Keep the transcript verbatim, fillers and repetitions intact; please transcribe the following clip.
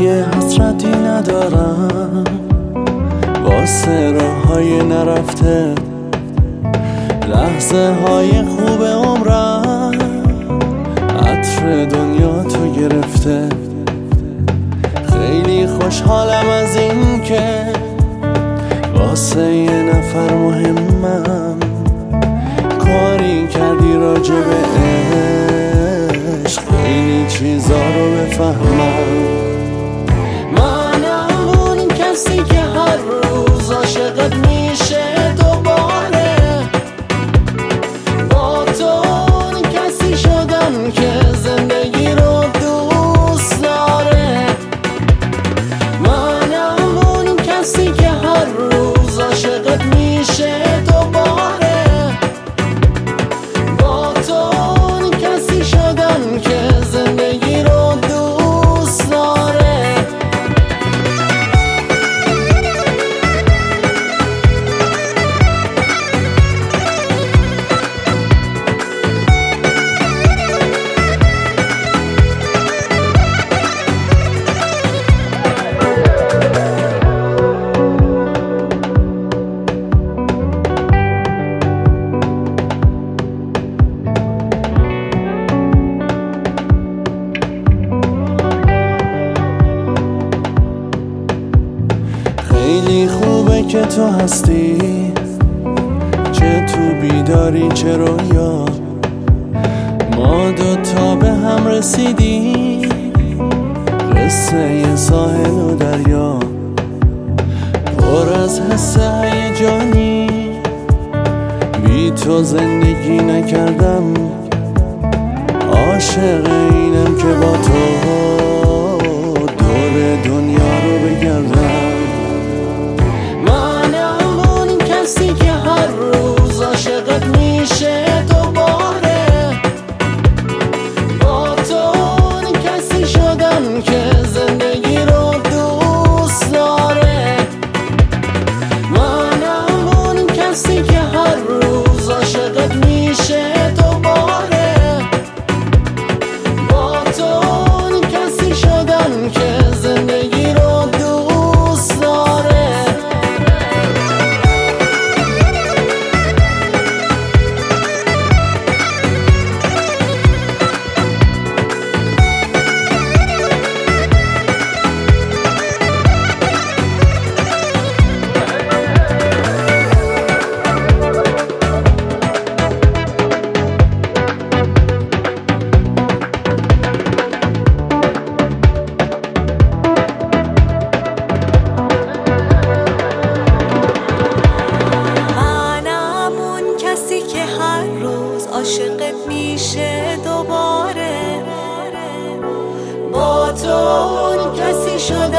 دیگه حسرتی ندارم واسه راه های نرفته، لحظه های خوب عمرم عطر دنیا تو گرفته. خیلی خوشحالم از این که واسه یه نفر مهمم کاری کردی راجع به عشق، خیلی چیزا رو بفهمم. منم اون کسی که هر روز عاشقت میشه دوباره، با تو اون کسی شدم که زندگی رو دوست داره. منم اون کسی که هر روز عاشقت میشه دوباره، با تو اون کسی شدم که زندگی رو دوست داره. خیلی خوبه که تو هستی، چه تو بیداری چه رویا، ما دوتا به هم رسیدیم، قصه یه ساحل و دریا، پر از حس هیجانی. بی تو زندگی نکردم، عاشق اینم که با تو دور دنیا رو بگردم. کسی که هر روز عاشقت میشه دوباره، با تو اون کسی شدم که زندگی رو دوست داره. منم اون کسی که هر روز عاشقت میشه دوباره، با تو اون کسی شدم که زندگی رو دوست داره. عاشقت میشه دوباره، با تو اون کسی شد